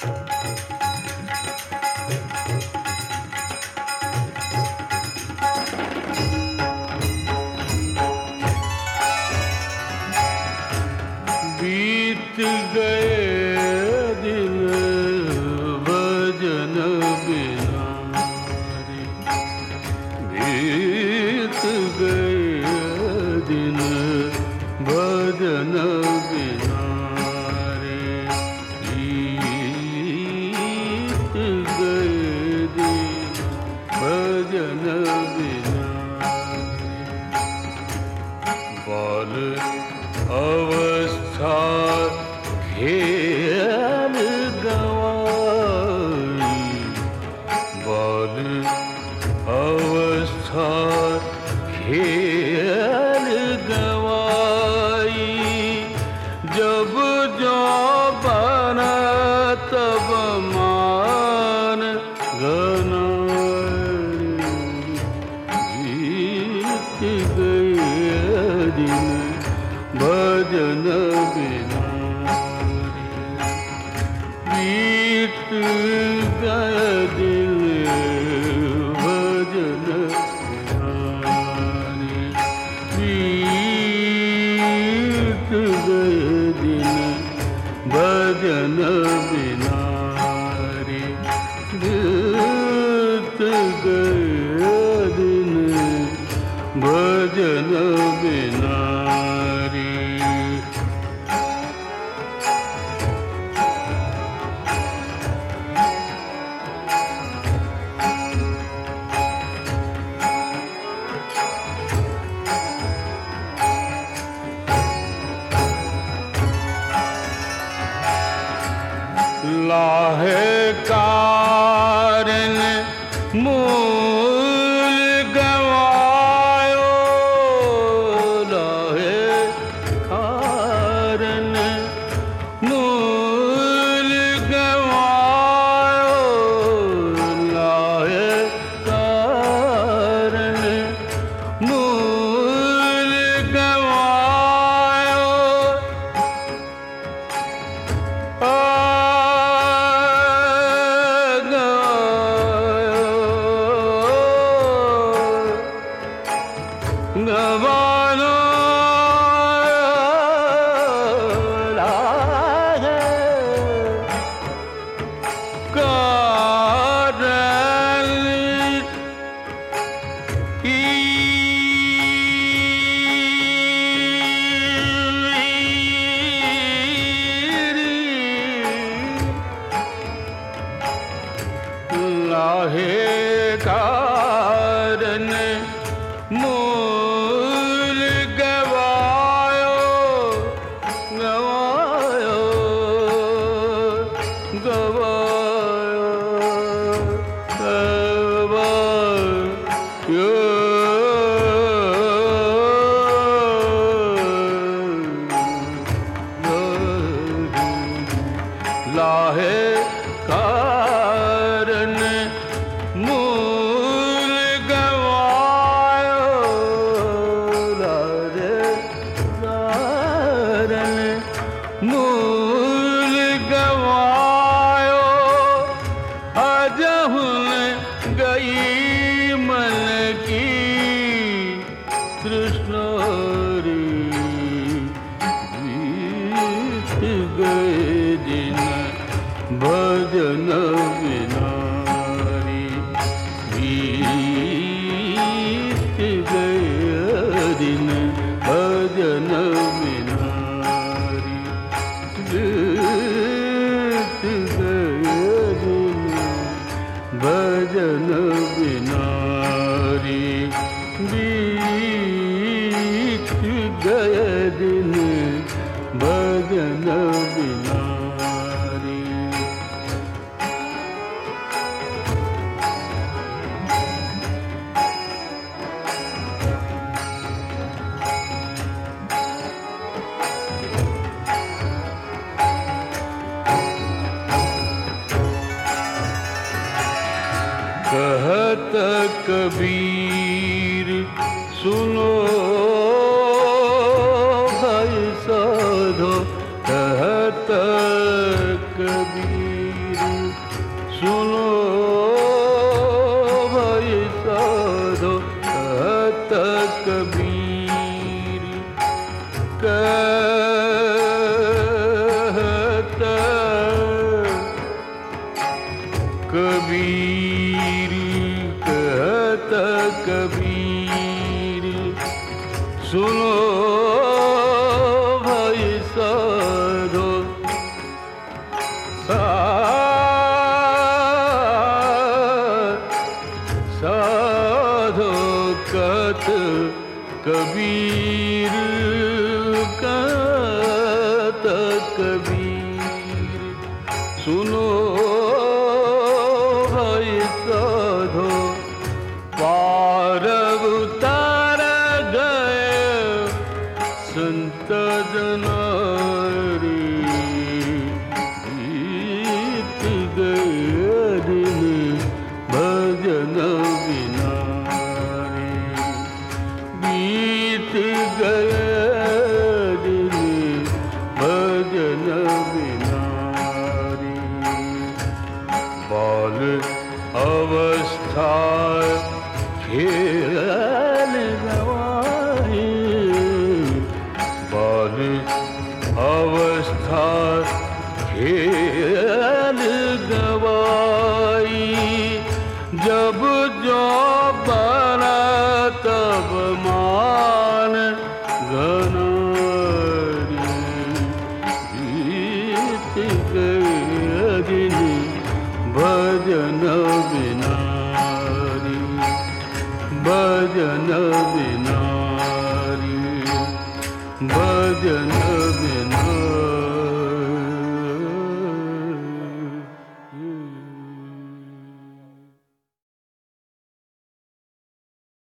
बीत गए दिन भजन बिना रे, बीत गए दिन भजन बिना रे, बीत गए दिन भजन बिना रे। बाल अवस्था खेल गवाई, बाल अवस्था खेल गवाई, जब जो बना तब मान गनाई, बीत गए दिन भजन बिना रे, बीत गए दिन भजन बिना रे, बीत गए दिन भजन बिना रे, बीत गए दिन भजन बिना रे। लाहे कारण मूल गवायो, लाहे कारण मूल गवायो, लाहे कारण मूल गवायो, गवानो लागे कारण लाहे कारण मूल गवायो, गवायो, गवायो, गवायो, लाहे कारण मूल गवायो, लाहे कारण मूल गवायो, अजहुन गई मन की तृष्णा रे, बीत गए दिन भजन बिना रे, बीत गए दिन भजन बिना रे, बीत गए दिन भजन बिना रे, बीत गए दिन भजन बिना रे। कहत कबीर सुनो भाई साधो, कहत कबीर कबीर कहता कबीर कहता कबीर सुनो भाई साधो साधो कत कबीर कत कबीर सुनो भाई साधो पार उतार गए संत जनारी बीत गए दिन भजन बिना रे बीत गए